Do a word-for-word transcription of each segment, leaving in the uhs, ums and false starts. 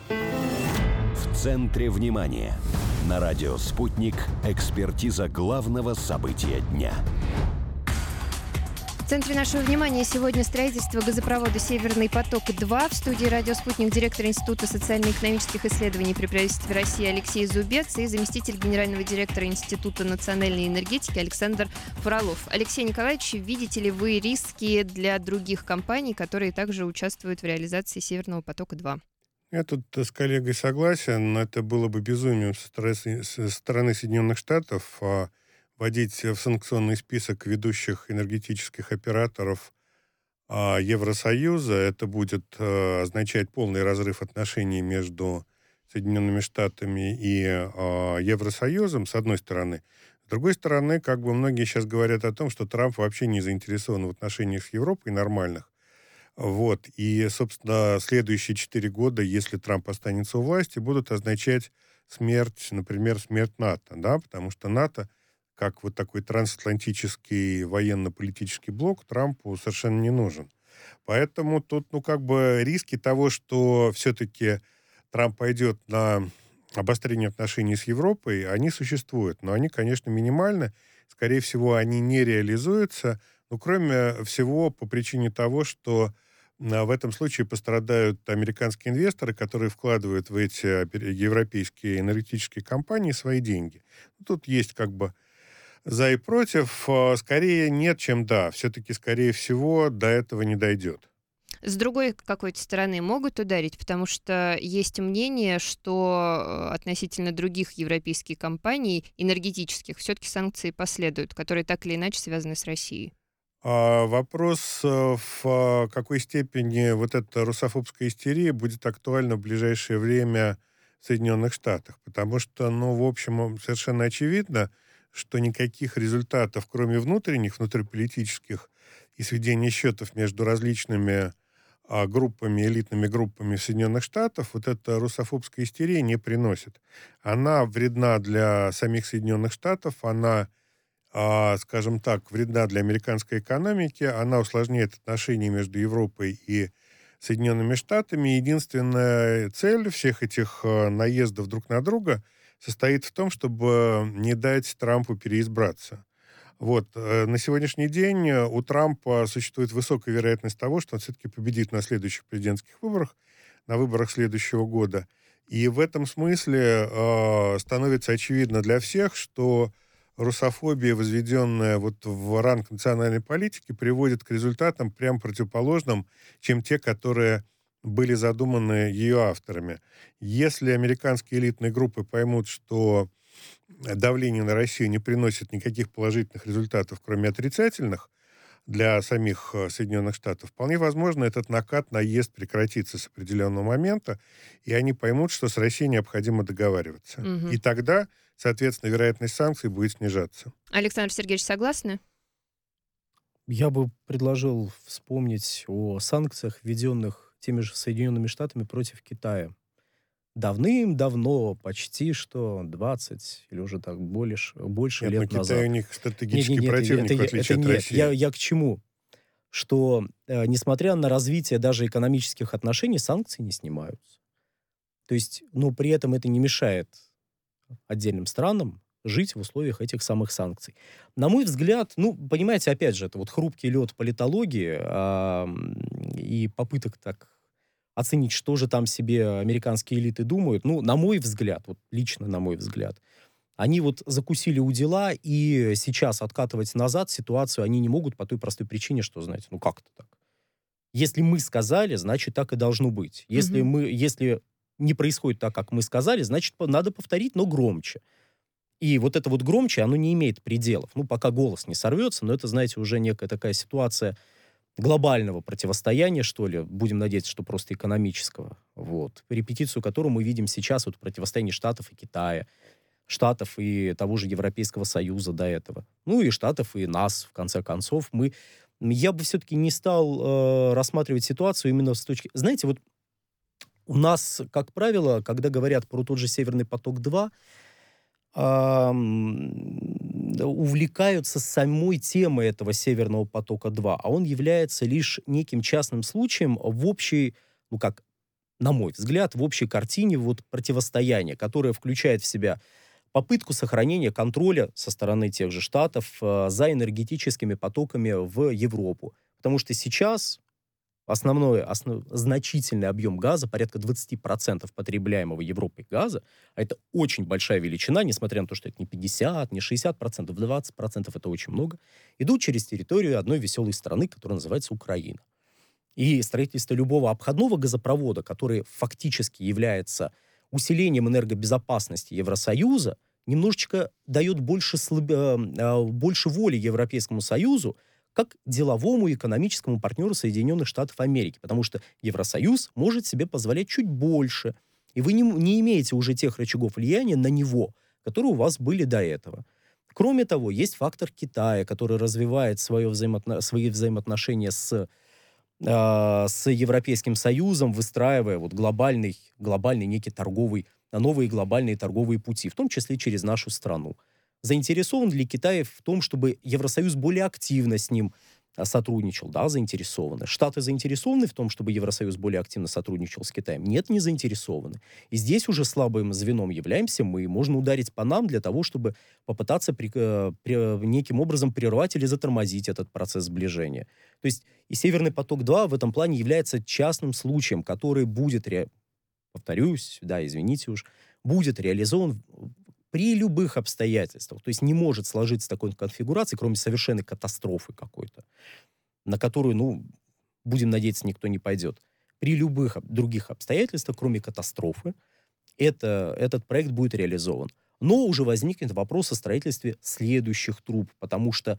В центре внимания. На радио «Спутник» экспертиза главного события дня. В центре нашего внимания сегодня строительство газопровода «Северный поток-два». В студии «Радио Спутник» директор Института социально-экономических исследований при правительстве России Алексей Зубец и заместитель генерального директора Института национальной энергетики Александр Фролов. Алексей Николаевич, видите ли вы риски для других компаний, которые также участвуют в реализации «Северного потока-два»? Я тут с коллегой согласен, но это было бы безумием со стороны, со стороны Соединенных Штатов а, вводить в санкционный список ведущих энергетических операторов а, Евросоюза. Это будет а, означать полный разрыв отношений между Соединенными Штатами и а, Евросоюзом, с одной стороны. С другой стороны, как бы многие сейчас говорят о том, что Трамп вообще не заинтересован в отношениях с Европой нормальных. Вот. И, собственно, следующие четыре года, если Трамп останется у власти, будут означать смерть, например, смерть НАТО, да, потому что НАТО, как вот такой трансатлантический военно-политический блок, Трампу совершенно не нужен. Поэтому тут, ну, как бы риски того, что все-таки Трамп пойдет на обострение отношений с Европой, они существуют, но они, конечно, минимальны. Скорее всего, они не реализуются, но кроме всего по причине того, что в этом случае пострадают американские инвесторы, которые вкладывают в эти европейские энергетические компании свои деньги. Тут есть как бы за и против. Скорее нет, чем да. Все-таки, скорее всего, до этого не дойдет. С другой какой-то стороны могут ударить, потому что есть мнение, что относительно других европейских компаний, энергетических, все-таки санкции последуют, которые так или иначе связаны с Россией. А вопрос, в какой степени вот эта русофобская истерия будет актуальна в ближайшее время в Соединенных Штатах. Потому что, ну, в общем, совершенно очевидно, что никаких результатов, кроме внутренних, внутриполитических и сведения счетов между различными а, группами, элитными группами Соединенных Штатов, вот эта русофобская истерия не приносит. Она вредна для самих Соединенных Штатов, она, а, скажем так, вредна для американской экономики, она усложняет отношения между Европой и Соединенными Штатами. Единственная цель всех этих а, наездов друг на друга состоит в том, чтобы не дать Трампу переизбраться. Вот. На сегодняшний день у Трампа существует высокая вероятность того, что он все-таки победит на следующих президентских выборах, на выборах следующего года. И в этом смысле э, становится очевидно для всех, что русофобия, возведенная вот в ранг национальной политики, приводит к результатам прям противоположным, чем те, которые были задуманы ее авторами. Если американские элитные группы поймут, что давление на Россию не приносит никаких положительных результатов, кроме отрицательных, для самих Соединенных Штатов, вполне возможно, этот накат, наезд прекратится с определенного момента, и они поймут, что с Россией необходимо договариваться. Угу. И тогда, соответственно, вероятность санкций будет снижаться. Александр Сергеевич, согласны? Я бы предложил вспомнить о санкциях, введенных теми же Соединенными Штатами против Китая. Давным-давно, почти что двадцать или уже так больше, больше нет, лет Китай назад. у них стратегический нет, нет, противник, это, в отличие это от нет. России. Я, я к чему? Что, э, несмотря на развитие даже экономических отношений, санкции не снимаются. То есть, но при этом это не мешает отдельным странам жить в условиях этих самых санкций. На мой взгляд, ну, понимаете, опять же, это вот хрупкий лед политологии а, и попыток так оценить, что же там себе американские элиты думают. Ну, на мой взгляд, вот лично на мой взгляд, они вот закусили у дела, и сейчас откатывать назад ситуацию они не могут по той простой причине, что, знаете, ну как-то так. Если мы сказали, значит, так и должно быть. Если, mm-hmm. мы, если не происходит так, как мы сказали, значит, надо повторить, но громче. И вот это вот громче, оно не имеет пределов. Ну, пока голос не сорвется, но это, знаете, уже некая такая ситуация глобального противостояния, что ли, будем надеяться, что просто экономического. Вот. Репетицию которую мы видим сейчас вот в противостоянии Штатов и Китая, Штатов и того же Европейского Союза до этого. Ну и Штатов и нас, в конце концов. Мы... Я бы все-таки не стал э, рассматривать ситуацию именно с точки... Знаете, вот у нас, как правило, когда говорят про тот же «Северный поток-два», увлекаются самой темой этого «Северного потока-два», а он является лишь неким частным случаем в общей, ну как, на мой взгляд, в общей картине вот противостояния, которое включает в себя попытку сохранения контроля со стороны тех же Штатов э, за энергетическими потоками в Европу. Потому что сейчас основной, основ, значительный объем газа, порядка двадцать процентов потребляемого Европой газа, а это очень большая величина, несмотря на то, что это не пятьдесят, не шестьдесят процентов, двадцать процентов, это очень много, идут через территорию одной веселой страны, которая называется Украина. И строительство любого обходного газопровода, который фактически является усилением энергобезопасности Евросоюза, немножечко дает больше, слаб... больше воли Европейскому Союзу как деловому и экономическому партнеру Соединенных Штатов Америки, потому что Евросоюз может себе позволять чуть больше, и вы не, не имеете уже тех рычагов влияния на него, которые у вас были до этого. Кроме того, есть фактор Китая, который развивает свое взаимоотно... свои взаимоотношения с, э, с Европейским Союзом, выстраивая вот глобальный, глобальный некий торговый, новые глобальные торговые пути, в том числе через нашу страну. Заинтересован ли Китай в том, чтобы Евросоюз более активно с ним сотрудничал? Да, заинтересованы. Штаты заинтересованы в том, чтобы Евросоюз более активно сотрудничал с Китаем? Нет, не заинтересованы. И здесь уже слабым звеном являемся мы. Можно ударить по нам для того, чтобы попытаться при, при, неким образом прервать или затормозить этот процесс сближения. То есть и Северный поток-два в этом плане является частным случаем, который будет, ре... повторюсь, да, извините уж, будет реализован при любых обстоятельствах. То есть не может сложиться такой конфигурации, кроме совершенной катастрофы какой-то, на которую, ну, будем надеяться, никто не пойдет. При любых других обстоятельствах, кроме катастрофы, это, этот проект будет реализован. Но уже возникнет вопрос о строительстве следующих труб, потому что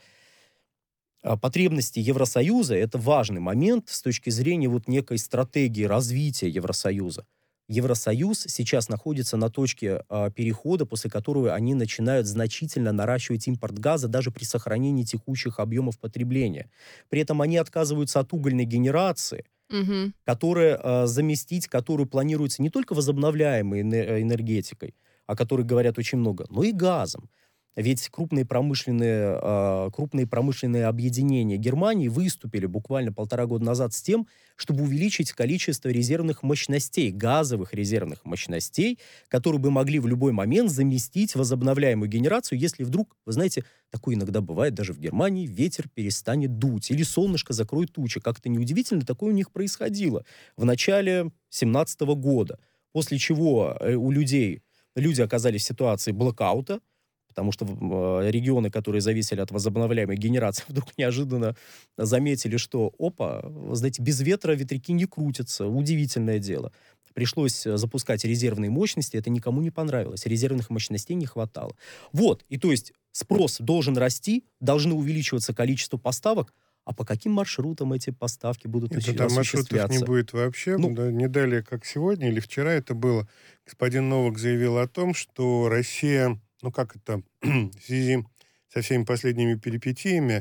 потребности Евросоюза — это важный момент с точки зрения вот некой стратегии развития Евросоюза. Евросоюз сейчас находится на точке э, перехода, после которого они начинают значительно наращивать импорт газа даже при сохранении текущих объемов потребления. При этом они отказываются от угольной генерации, угу. которая, э, заместить которую планируется не только возобновляемой энергетикой, о которой говорят очень много, но и газом. Ведь крупные промышленные, э, крупные промышленные объединения Германии выступили буквально полтора года назад с тем, чтобы увеличить количество резервных мощностей, газовых резервных мощностей, которые бы могли в любой момент заместить возобновляемую генерацию, если вдруг, вы знаете, такое иногда бывает даже в Германии, ветер перестанет дуть, или солнышко закроет тучи. Как-то неудивительно, такое у них происходило в начале две тысячи семнадцатого года, после чего у людей, люди оказались в ситуации блэкаута, потому что э, регионы, которые зависели от возобновляемой генерации, вдруг неожиданно заметили, что, опа, знаете, без ветра ветряки не крутятся. Удивительное дело. Пришлось запускать резервные мощности, это никому не понравилось. Резервных мощностей не хватало. Вот, и то есть спрос должен расти, должны увеличиваться количество поставок, а по каким маршрутам эти поставки будут Нет, осуществляться? Там маршрутов не будет вообще. Ну, да, не далее, как сегодня или вчера это было. Господин Новак заявил о том, что Россия... ну, как это, в связи со всеми последними перипетиями,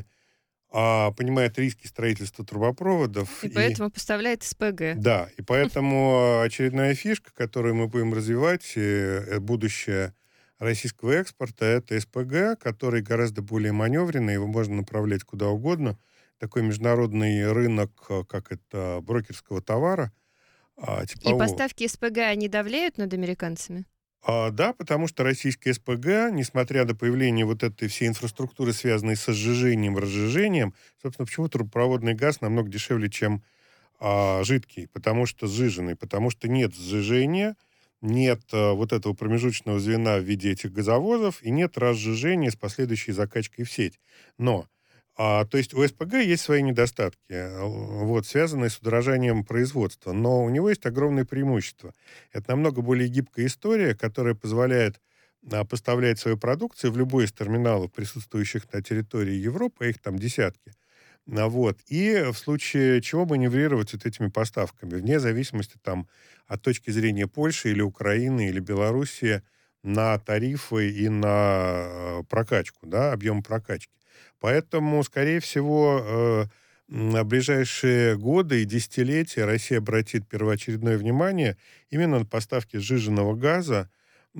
а, понимает риски строительства трубопроводов. И, и поэтому поставляет СПГ. Да, и поэтому очередная фишка, которую мы будем развивать, э, будущее российского экспорта, это СПГ, который гораздо более маневренный, его можно направлять куда угодно. Такой международный рынок, как это, брокерского товара. А, типового. И поставки СПГ, они давляют над американцами? А, да, потому что российская СПГ, несмотря на появление вот этой всей инфраструктуры, связанной со сжижением, разжижением, собственно, почему трубопроводный газ намного дешевле, чем а, жидкий, потому что сжиженный, потому что нет сжижения, нет а, вот этого промежуточного звена в виде этих газовозов и нет разжижения с последующей закачкой в сеть. Но А, то есть у СПГ есть свои недостатки, вот, связанные с удорожанием производства, но у него есть огромное преимущество. Это намного более гибкая история, которая позволяет а, поставлять свою продукцию в любой из терминалов, присутствующих на территории Европы, их там десятки. А, вот, и в случае чего маневрировать вот этими поставками, вне зависимости там, от точки зрения Польши или Украины или Белоруссии на тарифы и на прокачку, да, объем прокачки. Поэтому, скорее всего, э, на ближайшие годы и десятилетия Россия обратит первоочередное внимание именно на поставки сжиженного газа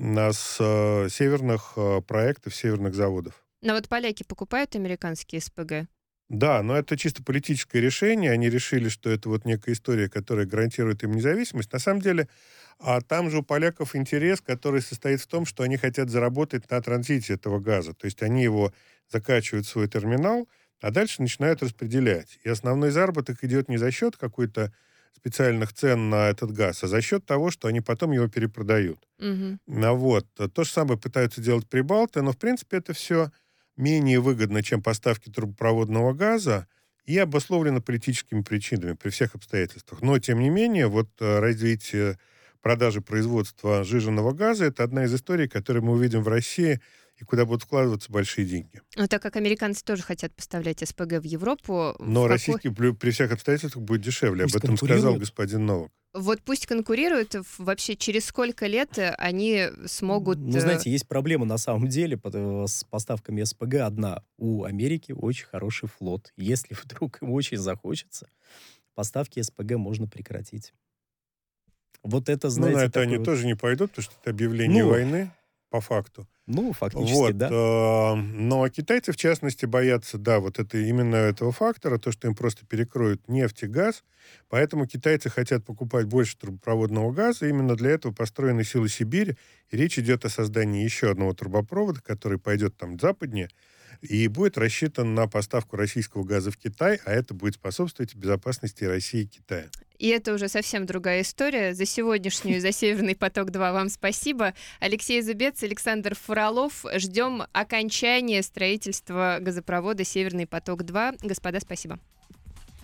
с э, северных э, проектов, северных заводов. Но вот поляки покупают американские СПГ? Да, но это чисто политическое решение. Они решили, что это вот некая история, которая гарантирует им независимость. На самом деле, а там же у поляков интерес, который состоит в том, что они хотят заработать на транзите этого газа. То есть они его закачивают в свой терминал, а дальше начинают распределять. И основной заработок идет не за счет какой-то специальных цен на этот газ, а за счет того, что они потом его перепродают. Угу. А вот. То же самое пытаются делать прибалты, но, в принципе, это все менее выгодно, чем поставки трубопроводного газа, и обусловлено политическими причинами при всех обстоятельствах. Но, тем не менее, вот развитие продажи производства сжиженного газа — это одна из историй, которую мы увидим в России, и куда будут вкладываться большие деньги. Ну, так как американцы тоже хотят поставлять СПГ в Европу... Но в российский какой... при всех обстоятельствах будет дешевле. Пусть Об этом сказал господин Новак. Вот пусть конкурируют. Вообще, через сколько лет они смогут... Ну, знаете, есть проблема на самом деле с поставками СПГ одна. У Америки очень хороший флот. Если вдруг им очень захочется, поставки СПГ можно прекратить. Вот это, знаете... Ну, на это они вот... тоже не пойдут, потому что это объявление ну, войны, по факту. Ну, фактически, вот, да. Э, но китайцы, в частности, боятся, да, вот это, именно этого фактора, то, что им просто перекроют нефть и газ. Поэтому китайцы хотят покупать больше трубопроводного газа. Именно для этого построены силы Сибири. И речь идет о создании еще одного трубопровода, который пойдет там западнее, и будет рассчитан на поставку российского газа в Китай, а это будет способствовать безопасности России и Китая. И это уже совсем другая история. За сегодняшнюю, за «Северный поток-два» вам спасибо. Алексей Зубец, Александр Фролов. Ждем окончания строительства газопровода «Северный поток-два». Господа, спасибо.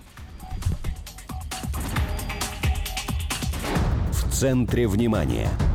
В центре внимания.